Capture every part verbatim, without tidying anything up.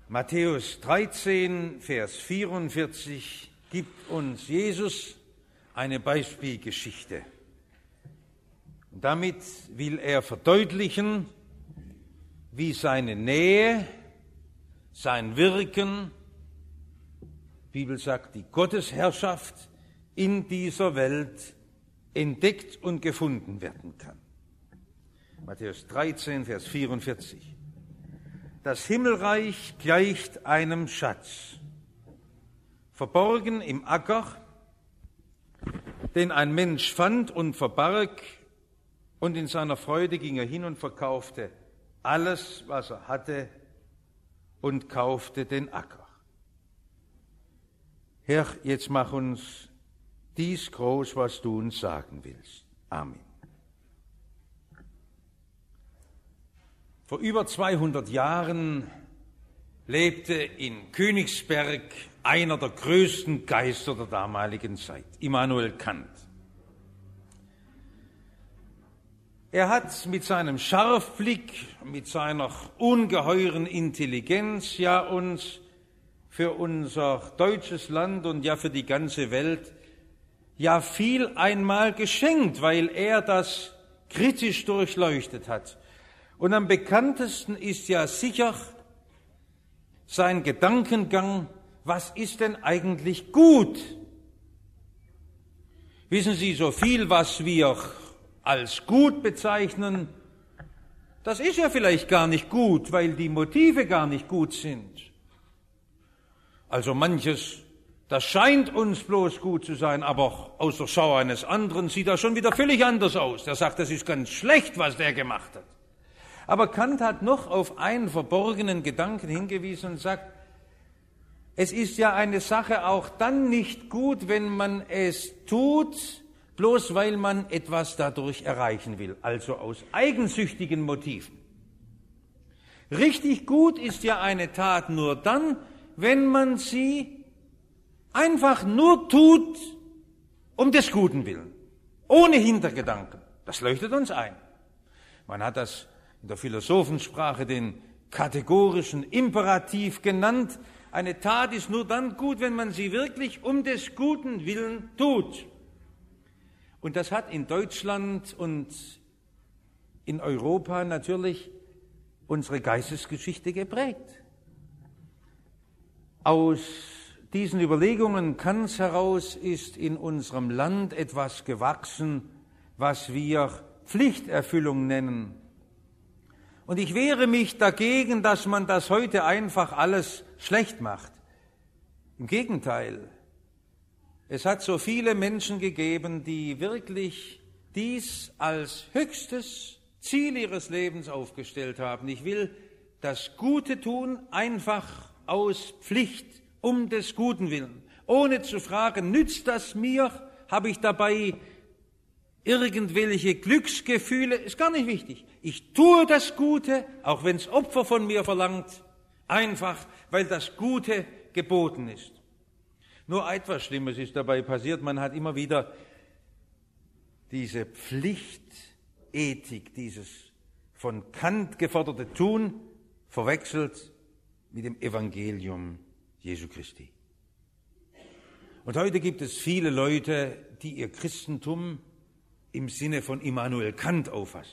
Matthäus dreizehn, Vers vierundvierzig gibt uns Jesus eine Beispielgeschichte. Und damit will er verdeutlichen, wie seine Nähe, sein Wirken, die Bibel sagt, die Gottesherrschaft in dieser Welt entdeckt und gefunden werden kann. Matthäus dreizehn, Vers vierundvierzig. Das Himmelreich gleicht einem Schatz, verborgen im Acker, den ein Mensch fand und verbarg, und in seiner Freude ging er hin und verkaufte alles, was er hatte, und kaufte den Acker. Herr, jetzt mach uns dies groß, was du uns sagen willst. Amen. Vor über zweihundert Jahren lebte in Königsberg einer der größten Geister der damaligen Zeit, Immanuel Kant. Er hat mit seinem Scharfblick, mit seiner ungeheuren Intelligenz ja uns für unser deutsches Land und ja für die ganze Welt ja viel einmal geschenkt, weil er das kritisch durchleuchtet hat. Und am bekanntesten ist ja sicher sein Gedankengang, was ist denn eigentlich gut? Wissen Sie, so viel, was wir als gut bezeichnen, das ist ja vielleicht gar nicht gut, weil die Motive gar nicht gut sind. Also manches, das scheint uns bloß gut zu sein, aber aus der Schau eines anderen sieht das schon wieder völlig anders aus. Der sagt, das ist ganz schlecht, was der gemacht hat. Aber Kant hat noch auf einen verborgenen Gedanken hingewiesen und sagt, es ist ja eine Sache auch dann nicht gut, wenn man es tut, bloß weil man etwas dadurch erreichen will, also aus eigensüchtigen Motiven. Richtig gut ist ja eine Tat nur dann, wenn man sie einfach nur tut, um des Guten willen, ohne Hintergedanken. Das leuchtet uns ein. Man hat das in der Philosophensprache den kategorischen Imperativ genannt. Eine Tat ist nur dann gut, wenn man sie wirklich um des Guten willen tut. Und das hat in Deutschland und in Europa natürlich unsere Geistesgeschichte geprägt. Aus diesen Überlegungen Kants heraus ist in unserem Land etwas gewachsen, was wir Pflichterfüllung nennen. Und ich wehre mich dagegen, dass man das heute einfach alles schlecht macht. Im Gegenteil, es hat so viele Menschen gegeben, die wirklich dies als höchstes Ziel ihres Lebens aufgestellt haben. Ich will das Gute tun, einfach aus Pflicht, um des Guten willen, ohne zu fragen, nützt das mir, habe ich dabei irgendwelche Glücksgefühle, ist gar nicht wichtig. Ich tue das Gute, auch wenn es Opfer von mir verlangt, einfach, weil das Gute geboten ist. Nur etwas Schlimmes ist dabei passiert, man hat immer wieder diese Pflichtethik, dieses von Kant geforderte Tun, verwechselt mit dem Evangelium Jesu Christi. Und heute gibt es viele Leute, die ihr Christentum im Sinne von Immanuel Kant auffassen.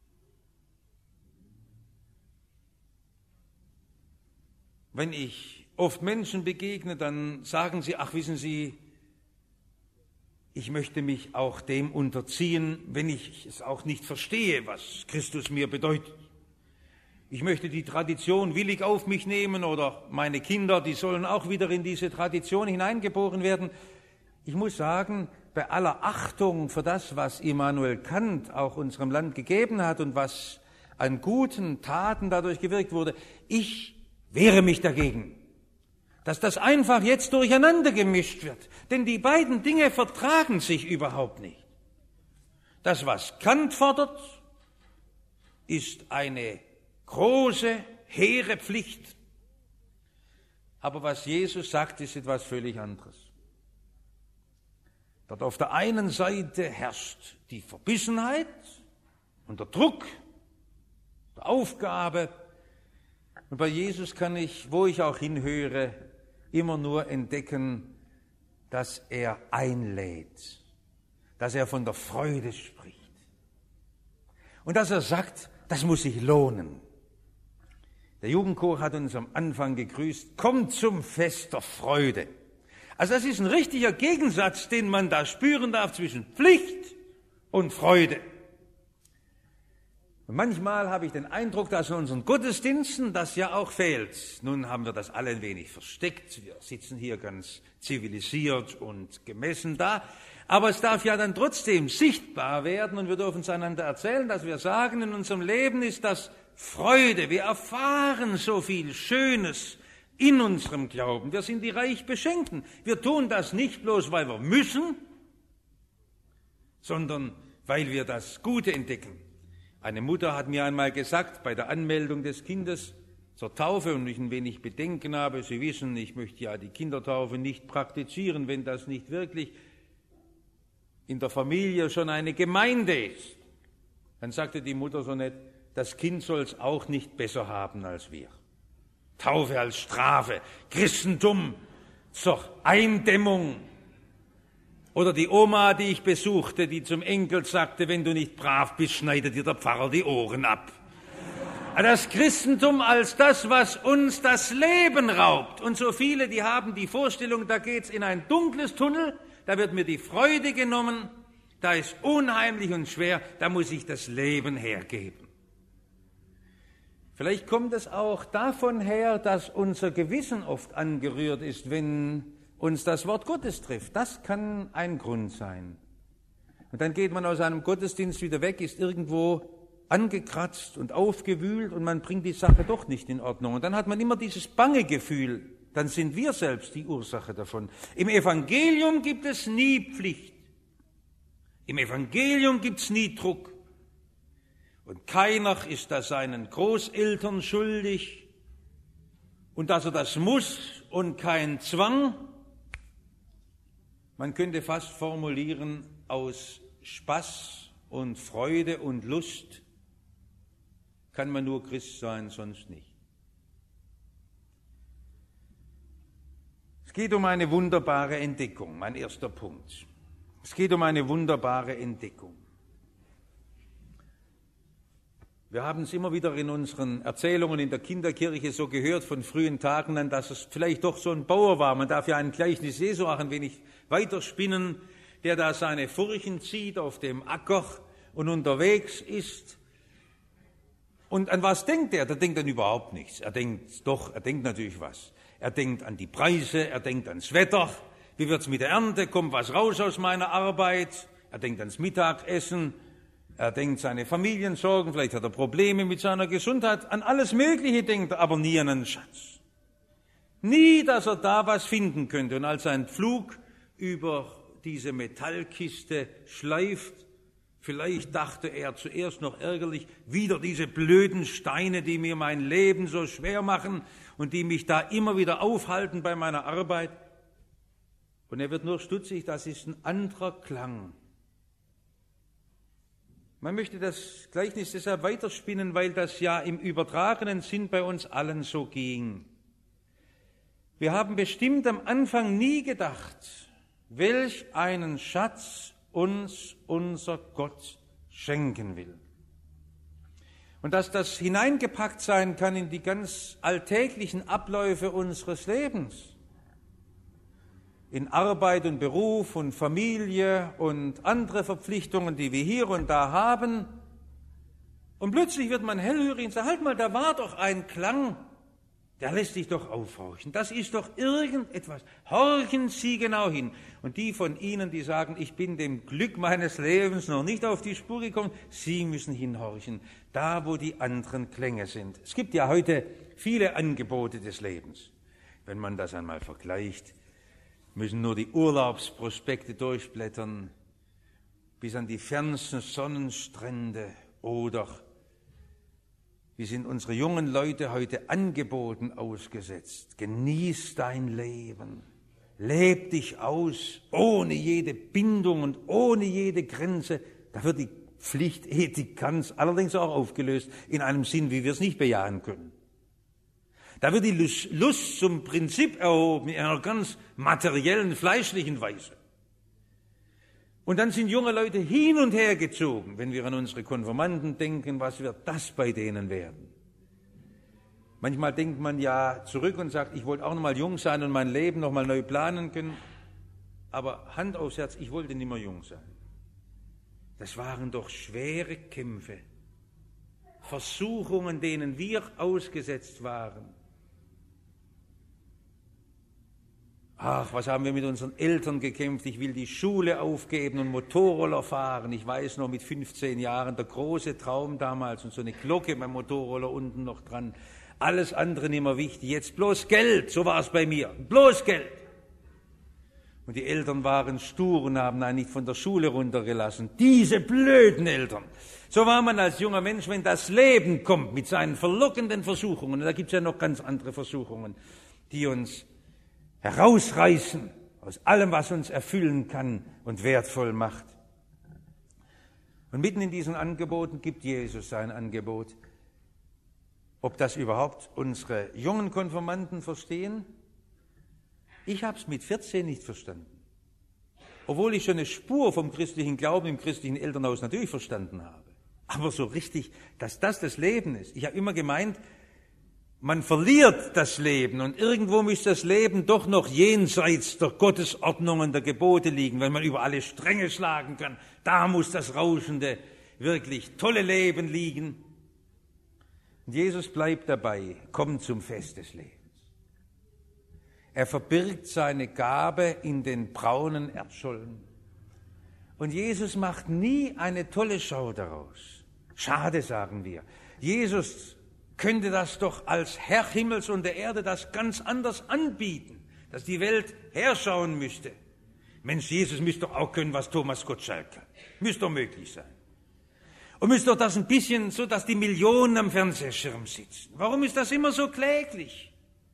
Wenn ich oft Menschen begegne, dann sagen sie, ach wissen Sie, ich möchte mich auch dem unterziehen, wenn ich es auch nicht verstehe, was Christus mir bedeutet. Ich möchte die Tradition willig auf mich nehmen oder meine Kinder, die sollen auch wieder in diese Tradition hineingeboren werden. Ich muss sagen, bei aller Achtung für das, was Immanuel Kant auch unserem Land gegeben hat und was an guten Taten dadurch gewirkt wurde, ich wehre mich dagegen, dass das einfach jetzt durcheinander gemischt wird. Denn die beiden Dinge vertragen sich überhaupt nicht. Das, was Kant fordert, ist eine große, hehre Pflicht. Aber was Jesus sagt, ist etwas völlig anderes. Dort auf der einen Seite herrscht die Verbissenheit und der Druck, der Aufgabe, Und bei Jesus kann ich, wo ich auch hinhöre, immer nur entdecken, dass er einlädt, dass er von der Freude spricht und dass er sagt, das muss sich lohnen. Der Jugendchor hat uns am Anfang gegrüßt, kommt zum Fest der Freude. Also das ist ein richtiger Gegensatz, den man da spüren darf zwischen Pflicht und Freude. Und manchmal habe ich den Eindruck, dass in unseren Gottesdiensten das ja auch fehlt. Nun haben wir das alle ein wenig versteckt. Wir sitzen hier ganz zivilisiert und gemessen da. Aber es darf ja dann trotzdem sichtbar werden und wir dürfen es einander erzählen, dass wir sagen, in unserem Leben ist das Freude. Wir erfahren so viel Schönes in unserem Glauben. Wir sind die reich Beschenkten. Wir tun das nicht bloß, weil wir müssen, sondern weil wir das Gute entdecken. Eine Mutter hat mir einmal gesagt, bei der Anmeldung des Kindes zur Taufe, und ich ein wenig Bedenken habe, Sie wissen, ich möchte ja die Kindertaufe nicht praktizieren, wenn das nicht wirklich in der Familie schon eine Gemeinde ist. Dann sagte die Mutter so nett, das Kind soll es auch nicht besser haben als wir. Taufe als Strafe, Christentum zur Eindämmung. Oder die Oma, die ich besuchte, die zum Enkel sagte, wenn du nicht brav bist, schneidet dir der Pfarrer die Ohren ab. Das Christentum als das, was uns das Leben raubt. Und so viele, die haben die Vorstellung, da geht's in ein dunkles Tunnel, da wird mir die Freude genommen, da ist unheimlich und schwer, da muss ich das Leben hergeben. Vielleicht kommt es auch davon her, dass unser Gewissen oft angerührt ist, wenn uns das Wort Gottes trifft. Das kann ein Grund sein. Und dann geht man aus einem Gottesdienst wieder weg, ist irgendwo angekratzt und aufgewühlt und man bringt die Sache doch nicht in Ordnung. Und dann hat man immer dieses bange Gefühl, dann sind wir selbst die Ursache davon. Im Evangelium gibt es nie Pflicht. Im Evangelium gibt es nie Druck. Und keiner ist da seinen Großeltern schuldig. Und dass er das muss und kein Zwang. Man könnte fast formulieren, aus Spaß und Freude und Lust kann man nur Christ sein, sonst nicht. Es geht um eine wunderbare Entdeckung, mein erster Punkt. Es geht um eine wunderbare Entdeckung. Wir haben es immer wieder in unseren Erzählungen in der Kinderkirche so gehört von frühen Tagen an, dass es vielleicht doch so ein Bauer war. Man darf ja ein Gleichnis Jesu auch ein wenig weiterspinnen, der da seine Furchen zieht auf dem Acker und unterwegs ist. Und an was denkt er? Der denkt an überhaupt nichts. Er denkt doch, er denkt natürlich was. Er denkt an die Preise, er denkt ans Wetter. Wie wird's mit der Ernte? Kommt was raus aus meiner Arbeit? Er denkt ans Mittagessen. Er denkt seine Familiensorgen, vielleicht hat er Probleme mit seiner Gesundheit, an alles Mögliche denkt er, aber nie an einen Schatz. Nie, dass er da was finden könnte. Und als ein Pflug über diese Metallkiste schleift, vielleicht dachte er zuerst noch ärgerlich, wieder diese blöden Steine, die mir mein Leben so schwer machen und die mich da immer wieder aufhalten bei meiner Arbeit. Und er wird nur stutzig, das ist ein anderer Klang. Man möchte das Gleichnis deshalb weiterspinnen, weil das ja im übertragenen Sinn bei uns allen so ging. Wir haben bestimmt am Anfang nie gedacht, welch einen Schatz uns unser Gott schenken will. Und dass das hineingepackt sein kann in die ganz alltäglichen Abläufe unseres Lebens. In Arbeit und Beruf und Familie und andere Verpflichtungen, die wir hier und da haben. Und plötzlich wird man hellhörig und sagt, halt mal, da war doch ein Klang, der lässt sich doch aufhorchen. Das ist doch irgendetwas. Horchen Sie genau hin. Und die von Ihnen, die sagen, ich bin dem Glück meines Lebens noch nicht auf die Spur gekommen, Sie müssen hinhorchen, da wo die anderen Klänge sind. Es gibt ja heute viele Angebote des Lebens. Wenn man das einmal vergleicht, müssen nur die Urlaubsprospekte durchblättern, bis an die fernsten Sonnenstrände. Oder wie sind unsere jungen Leute heute Angeboten ausgesetzt? Genieß dein Leben, leb dich aus, ohne jede Bindung und ohne jede Grenze. Da wird die Pflichtethik ganz allerdings auch aufgelöst, in einem Sinn, wie wir es nicht bejahen können. Da wird die Lust zum Prinzip erhoben in einer ganz materiellen, fleischlichen Weise. Und dann sind junge Leute hin und her gezogen, wenn wir an unsere Konfirmanden denken, was wird das bei denen werden? Manchmal denkt man ja zurück und sagt, ich wollte auch noch mal jung sein und mein Leben noch mal neu planen können. Aber Hand aufs Herz, ich wollte nicht mehr jung sein. Das waren doch schwere Kämpfe, Versuchungen, denen wir ausgesetzt waren. Ach, was haben wir mit unseren Eltern gekämpft? Ich will die Schule aufgeben und Motorroller fahren. Ich weiß noch, mit fünfzehn Jahren, der große Traum damals und so eine Glocke beim Motorroller unten noch dran. Alles andere nicht mehr wichtig. Jetzt bloß Geld, so war es bei mir. Bloß Geld. Und die Eltern waren stur und haben einen nicht von der Schule runtergelassen. Diese blöden Eltern. So war man als junger Mensch, wenn das Leben kommt mit seinen verlockenden Versuchungen. Und da gibt es ja noch ganz andere Versuchungen, die uns herausreißen aus allem, was uns erfüllen kann und wertvoll macht. Und mitten in diesen Angeboten gibt Jesus sein Angebot. Ob das überhaupt unsere jungen Konfirmanden verstehen? Ich habe es mit vierzehn nicht verstanden. Obwohl ich schon eine Spur vom christlichen Glauben im christlichen Elternhaus natürlich verstanden habe. Aber so richtig, dass das das Leben ist. Ich habe immer gemeint, man verliert das Leben und irgendwo muss das Leben doch noch jenseits der Gottesordnungen, der Gebote liegen, wenn man über alle Stränge schlagen kann. Da muss das rauschende, wirklich tolle Leben liegen. Und Jesus bleibt dabei, kommt zum Fest des Lebens. Er verbirgt seine Gabe in den braunen Erdschollen. Und Jesus macht nie eine tolle Schau daraus. Schade, sagen wir. Jesus könnte das doch als Herr Himmels und der Erde das ganz anders anbieten, dass die Welt herschauen müsste. Mensch, Jesus müsste doch auch können, was Thomas Gottschalk kann. Müsste doch möglich sein. Und müsste doch das ein bisschen so, dass die Millionen am Fernsehschirm sitzen. Warum ist das immer so kläglich?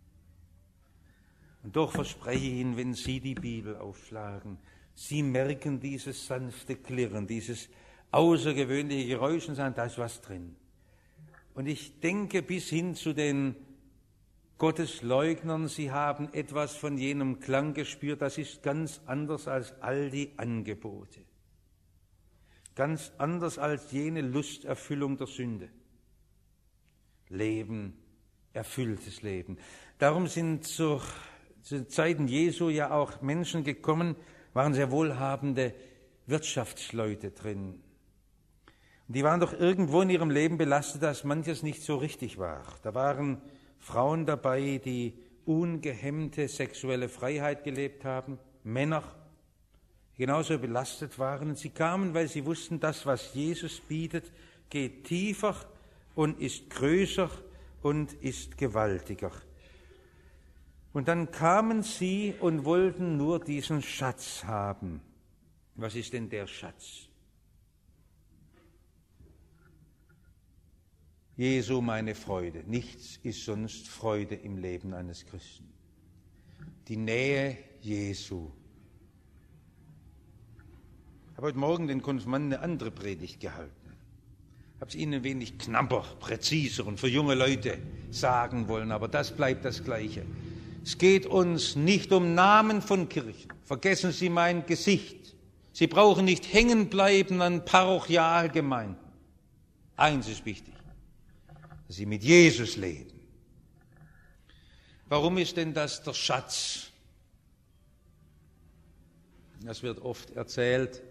Und doch verspreche ich Ihnen, wenn Sie die Bibel aufschlagen, Sie merken dieses sanfte Klirren, dieses außergewöhnliche Geräusch und sagen, da ist was drin. Und ich denke bis hin zu den Gottesleugnern, sie haben etwas von jenem Klang gespürt, das ist ganz anders als all die Angebote. Ganz anders als jene Lusterfüllung der Sünde. Leben, erfülltes Leben. Darum sind zur, zu Zeiten Jesu ja auch Menschen gekommen, waren sehr wohlhabende Wirtschaftsleute drin. Und die waren doch irgendwo in ihrem Leben belastet, dass manches nicht so richtig war. Da waren Frauen dabei, die ungehemmte sexuelle Freiheit gelebt haben, Männer, die genauso belastet waren. Und sie kamen, weil sie wussten, das, was Jesus bietet, geht tiefer und ist größer und ist gewaltiger. Und dann kamen sie und wollten nur diesen Schatz haben. Was ist denn der Schatz? Jesu meine Freude. Nichts ist sonst Freude im Leben eines Christen. Die Nähe Jesu. Ich habe heute Morgen den Konfirmanden eine andere Predigt gehalten. Ich habe es Ihnen ein wenig knapper, präziser und für junge Leute sagen wollen, aber das bleibt das Gleiche. Es geht uns nicht um Namen von Kirchen. Vergessen Sie mein Gesicht. Sie brauchen nicht hängen bleiben an Parochialgemeinden. Eins ist wichtig, dass Sie mit Jesus leben. Warum ist denn das der Schatz? Das wird oft erzählt.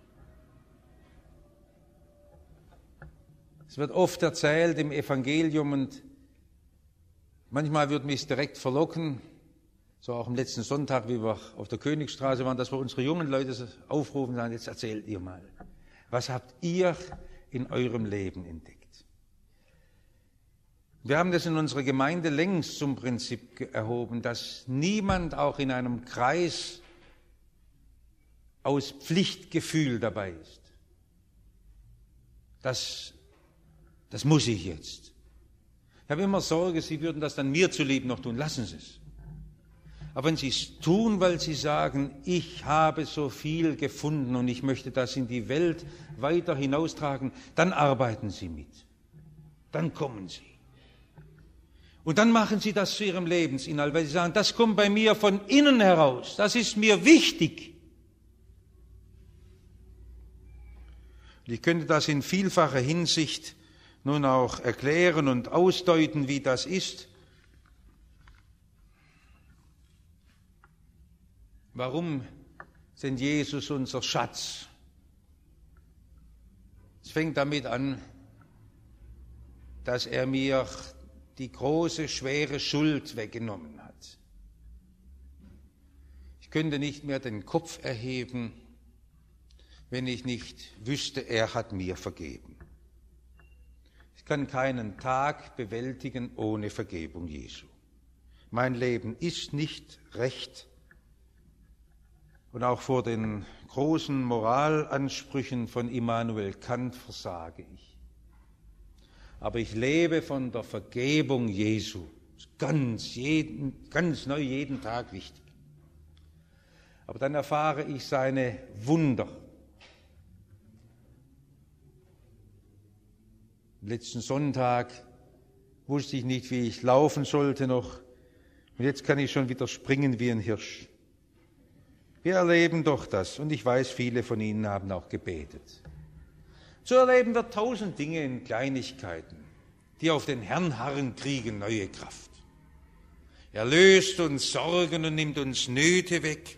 Es wird oft erzählt im Evangelium und manchmal wird mich direkt verlocken, so auch am letzten Sonntag, wie wir auf der Königsstraße waren, dass wir unsere jungen Leute aufrufen und sagen, jetzt erzählt ihr mal, was habt ihr in eurem Leben entdeckt? Wir haben das in unserer Gemeinde längst zum Prinzip erhoben, dass niemand auch in einem Kreis aus Pflichtgefühl dabei ist. Das, das muss ich jetzt. Ich habe immer Sorge, Sie würden das dann mir zuliebe noch tun. Lassen Sie es. Aber wenn Sie es tun, weil Sie sagen, ich habe so viel gefunden und ich möchte das in die Welt weiter hinaustragen, dann arbeiten Sie mit. Dann kommen Sie. Und dann machen sie das zu ihrem Lebensinhalt, weil sie sagen, das kommt bei mir von innen heraus, das ist mir wichtig. Und ich könnte das in vielfacher Hinsicht nun auch erklären und ausdeuten, wie das ist. Warum ist Jesus unser Schatz? Es fängt damit an, dass er mir die große, schwere Schuld weggenommen hat. Ich könnte nicht mehr den Kopf erheben, wenn ich nicht wüsste, er hat mir vergeben. Ich kann keinen Tag bewältigen ohne Vergebung Jesu. Mein Leben ist nicht recht. Und auch vor den großen Moralansprüchen von Immanuel Kant versage ich. Aber ich lebe von der Vergebung Jesu. Ganz, jeden, ganz neu, jeden Tag wichtig. Aber dann erfahre ich seine Wunder. Letzten Sonntag wusste ich nicht, wie ich laufen sollte noch. Und jetzt kann ich schon wieder springen wie ein Hirsch. Wir erleben doch das. Und ich weiß, viele von Ihnen haben auch gebetet. So erleben wir tausend Dinge in Kleinigkeiten, die auf den Herrn harren, kriegen neue Kraft. Er löst uns Sorgen und nimmt uns Nöte weg.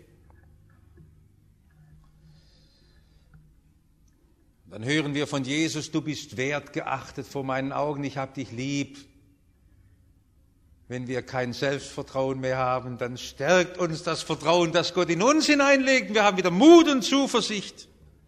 Dann hören wir von Jesus, du bist wertgeachtet vor meinen Augen, ich hab dich lieb. Wenn wir kein Selbstvertrauen mehr haben, dann stärkt uns das Vertrauen, das Gott in uns hineinlegt. Wir haben wieder Mut und Zuversicht.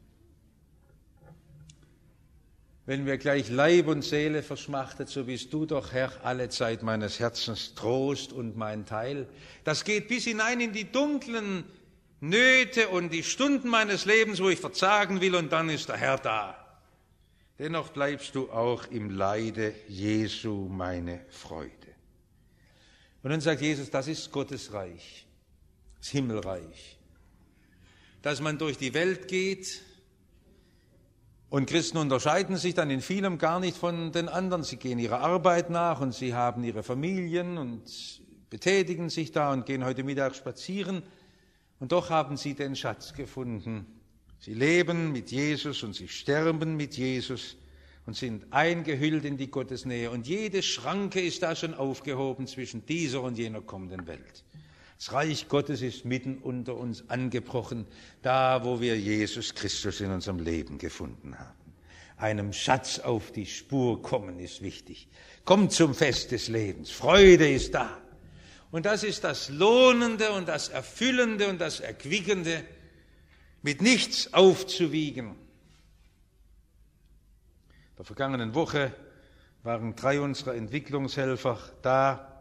Wenn wir gleich Leib und Seele verschmachtet, so bist du doch, Herr, alle Zeit meines Herzens Trost und mein Teil. Das geht bis hinein in die dunklen Nöte und die Stunden meines Lebens, wo ich verzagen will, und dann ist der Herr da. Dennoch bleibst du auch im Leide Jesu meine Freude. Und dann sagt Jesus, das ist Gottes Reich, das Himmelreich. Dass man durch die Welt geht, und Christen unterscheiden sich dann in vielem gar nicht von den anderen. Sie gehen ihrer Arbeit nach und sie haben ihre Familien und betätigen sich da und gehen heute Mittag spazieren. Und doch haben sie den Schatz gefunden. Sie leben mit Jesus und sie sterben mit Jesus und sind eingehüllt in die Gottesnähe. Und jede Schranke ist da schon aufgehoben zwischen dieser und jener kommenden Welt. Das Reich Gottes ist mitten unter uns angebrochen, da wo wir Jesus Christus in unserem Leben gefunden haben. Einem Schatz auf die Spur kommen ist wichtig. Kommt zum Fest des Lebens, Freude ist da. Und das ist das Lohnende und das Erfüllende und das Erquickende, mit nichts aufzuwiegen. In der vergangenen Woche waren drei unserer Entwicklungshelfer da.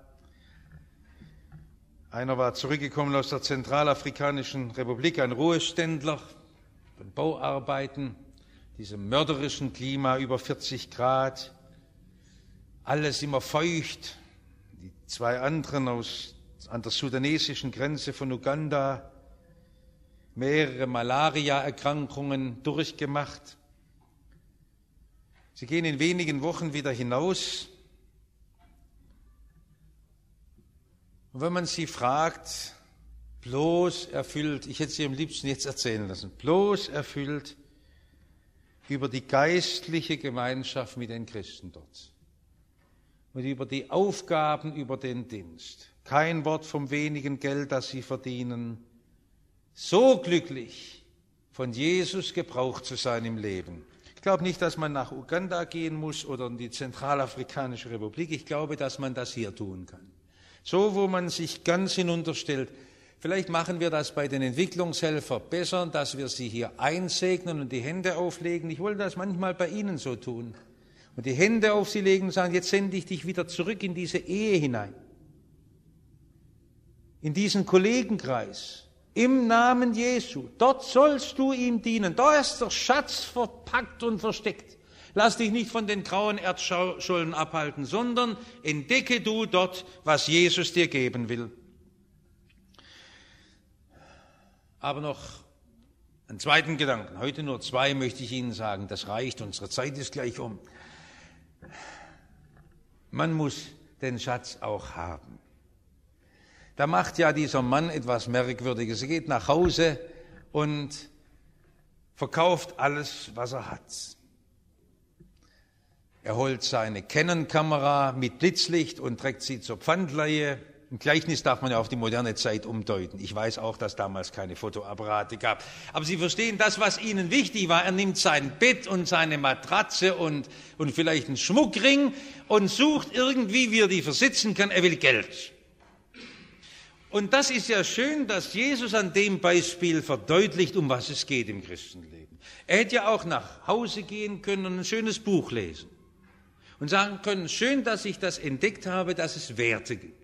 Einer war zurückgekommen aus der Zentralafrikanischen Republik, ein Ruheständler von Bauarbeiten, diesem mörderischen Klima, über vierzig Grad, alles immer feucht. Die zwei anderen aus, an der sudanesischen Grenze von Uganda, mehrere Malaria-Erkrankungen durchgemacht. Sie gehen in wenigen Wochen wieder hinaus. Und wenn man sie fragt, bloß erfüllt, ich hätte sie am liebsten jetzt erzählen lassen, bloß erfüllt über die geistliche Gemeinschaft mit den Christen dort und über die Aufgaben, über den Dienst. Kein Wort vom wenigen Geld, das sie verdienen. So glücklich, von Jesus gebraucht zu sein im Leben. Ich glaube nicht, dass man nach Uganda gehen muss oder in die Zentralafrikanische Republik. Ich glaube, dass man das hier tun kann. So, wo man sich ganz hinunterstellt. Vielleicht machen wir das bei den Entwicklungshelfern besser, dass wir sie hier einsegnen und die Hände auflegen. Ich wollte das manchmal bei Ihnen so tun. Und die Hände auf sie legen und sagen, jetzt sende ich dich wieder zurück in diese Ehe hinein. In diesen Kollegenkreis. Im Namen Jesu. Dort sollst du ihm dienen. Da ist der Schatz verpackt und versteckt. Lass dich nicht von den grauen Erdschollen abhalten, sondern entdecke du dort, was Jesus dir geben will. Aber noch einen zweiten Gedanken. Heute nur zwei möchte ich Ihnen sagen. Das reicht, unsere Zeit ist gleich um. Man muss den Schatz auch haben. Da macht ja dieser Mann etwas Merkwürdiges. Er geht nach Hause und verkauft alles, was er hat. Er holt seine Canon-Kamera mit Blitzlicht und trägt sie zur Pfandleihe. Ein Gleichnis darf man ja auf die moderne Zeit umdeuten. Ich weiß auch, dass damals keine Fotoapparate gab. Aber Sie verstehen, das, was Ihnen wichtig war, er nimmt sein Bett und seine Matratze und, und vielleicht einen Schmuckring und sucht irgendwie, wie er die versitzen kann. Er will Geld. Und das ist ja schön, dass Jesus an dem Beispiel verdeutlicht, um was es geht im Christenleben. Er hätte ja auch nach Hause gehen können und ein schönes Buch lesen und sagen können, schön, dass ich das entdeckt habe, dass es Werte gibt.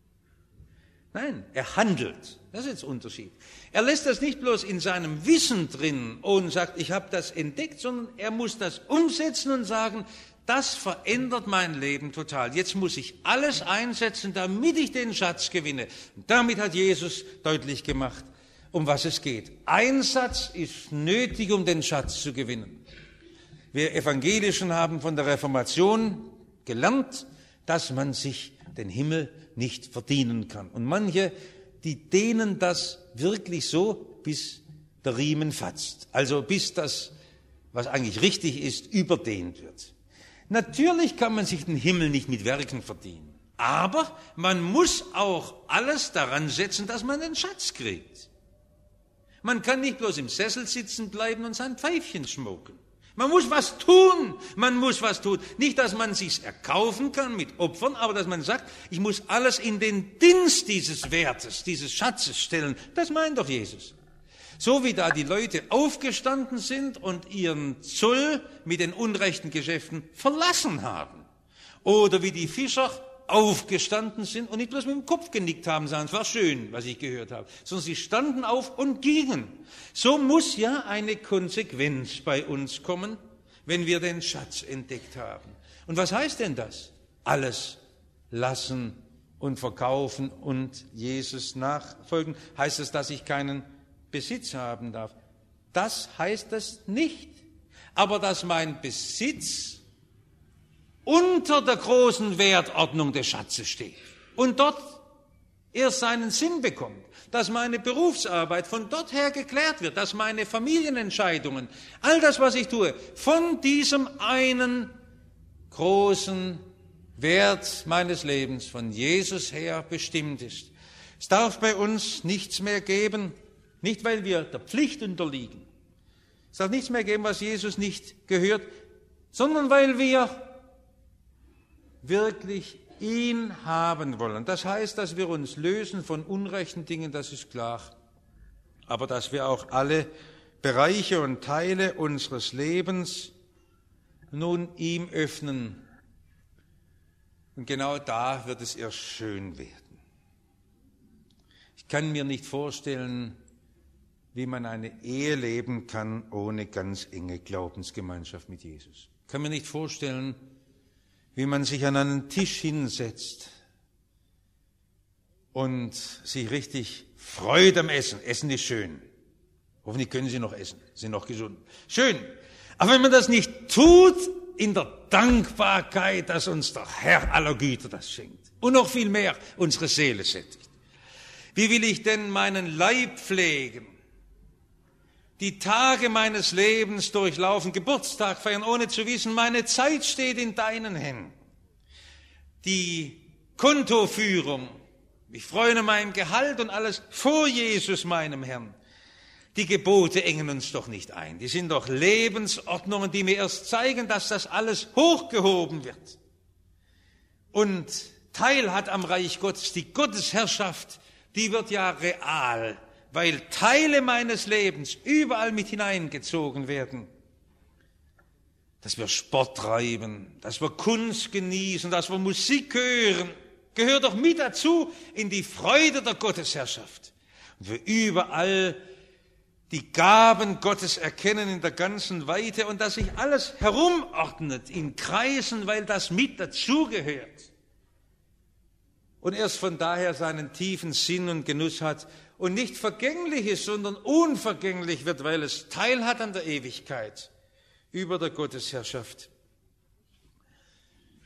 Nein, er handelt. Das ist jetzt der Unterschied. Er lässt das nicht bloß in seinem Wissen drin und sagt, ich habe das entdeckt, sondern er muss das umsetzen und sagen, das verändert mein Leben total. Jetzt muss ich alles einsetzen, damit ich den Schatz gewinne. Und damit hat Jesus deutlich gemacht, um was es geht. Einsatz ist nötig, um den Schatz zu gewinnen. Wir Evangelischen haben von der Reformation gelernt, dass man sich den Himmel nicht verdienen kann. Und manche, die dehnen das wirklich so, bis der Riemen fatzt. Also bis das, was eigentlich richtig ist, überdehnt wird. Natürlich kann man sich den Himmel nicht mit Werken verdienen. Aber man muss auch alles daran setzen, dass man den Schatz kriegt. Man kann nicht bloß im Sessel sitzen bleiben und sein Pfeifchen schmucken. Man muss was tun, man muss was tun. Nicht, dass man sich's erkaufen kann mit Opfern, aber dass man sagt, ich muss alles in den Dienst dieses Wertes, dieses Schatzes stellen. Das meint doch Jesus. So wie da die Leute aufgestanden sind und ihren Zoll mit den unrechten Geschäften verlassen haben. Oder wie die Fischer aufgestanden sind und nicht bloß mit dem Kopf genickt haben, sagen, es war schön, was ich gehört habe, sondern sie standen auf und gingen. So muss ja eine Konsequenz bei uns kommen, wenn wir den Schatz entdeckt haben. Und was heißt denn das? Alles lassen und verkaufen und Jesus nachfolgen. Heißt es, dass ich keinen Besitz haben darf? Das heißt das nicht. Aber dass mein Besitz unter der großen Wertordnung des Schatzes steht und dort erst seinen Sinn bekommt, dass meine Berufsarbeit von dort her geklärt wird, dass meine Familienentscheidungen, all das, was ich tue, von diesem einen großen Wert meines Lebens, von Jesus her bestimmt ist. Es darf bei uns nichts mehr geben, nicht weil wir der Pflicht unterliegen, es darf nichts mehr geben, was Jesus nicht gehört, sondern weil wir wirklich ihn haben wollen. Das heißt, dass wir uns lösen von unrechten Dingen, das ist klar. Aber dass wir auch alle Bereiche und Teile unseres Lebens nun ihm öffnen. Und genau da wird es erst schön werden. Ich kann mir nicht vorstellen, wie man eine Ehe leben kann ohne ganz enge Glaubensgemeinschaft mit Jesus. Ich kann mir nicht vorstellen, wie man sich an einen Tisch hinsetzt und sich richtig freut am Essen. Essen ist schön. Hoffentlich können Sie noch essen, sind noch gesund. Schön. Aber wenn man das nicht tut, in der Dankbarkeit, dass uns der Herr aller Güter das schenkt und noch viel mehr unsere Seele sättigt. Wie will ich denn meinen Leib pflegen? Die Tage meines Lebens durchlaufen, Geburtstag feiern, ohne zu wissen, meine Zeit steht in deinen Händen. Die Kontoführung, ich freue an meinem Gehalt und alles vor Jesus, meinem Herrn. Die Gebote engen uns doch nicht ein. Die sind doch Lebensordnungen, die mir erst zeigen, dass das alles hochgehoben wird. Und Teil hat am Reich Gottes die Gottesherrschaft, die wird ja real, weil Teile meines Lebens überall mit hineingezogen werden. Dass wir Sport treiben, dass wir Kunst genießen, dass wir Musik hören, gehört doch mit dazu in die Freude der Gottesherrschaft. Und wir überall die Gaben Gottes erkennen in der ganzen Weite und dass sich alles herumordnet in Kreisen, weil das mit dazugehört. Und erst von daher seinen tiefen Sinn und Genuss hat und nicht vergänglich ist, sondern unvergänglich wird, weil es Teil hat an der Ewigkeit über der Gottesherrschaft.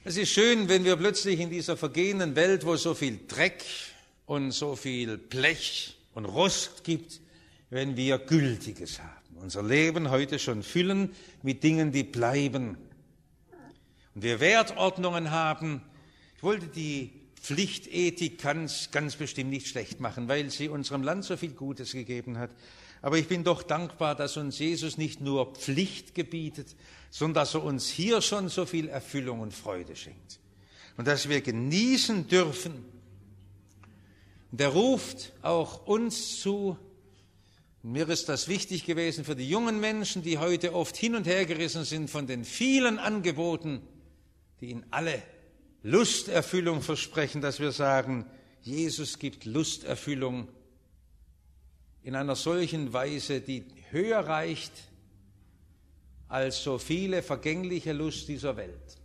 Es ist schön, wenn wir plötzlich in dieser vergehenden Welt, wo so viel Dreck und so viel Blech und Rost gibt, wenn wir Gültiges haben. Unser Leben heute schon füllen mit Dingen, die bleiben. Und wir Wertordnungen haben. Ich wollte die Pflichtethik ganz, ganz bestimmt nicht schlecht machen, weil sie unserem Land so viel Gutes gegeben hat. Aber ich bin doch dankbar, dass uns Jesus nicht nur Pflicht gebietet, sondern dass er uns hier schon so viel Erfüllung und Freude schenkt. Und dass wir genießen dürfen. Und er ruft auch uns zu. Und mir ist das wichtig gewesen für die jungen Menschen, die heute oft hin und her gerissen sind von den vielen Angeboten, die ihnen alle Lusterfüllung versprechen, dass wir sagen, Jesus gibt Lusterfüllung in einer solchen Weise, die höher reicht als so viele vergängliche Lust dieser Welt.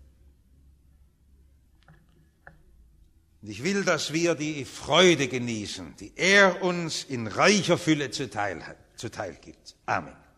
Und ich will, dass wir die Freude genießen, die er uns in reicher Fülle zuteil, zuteil gibt. Amen.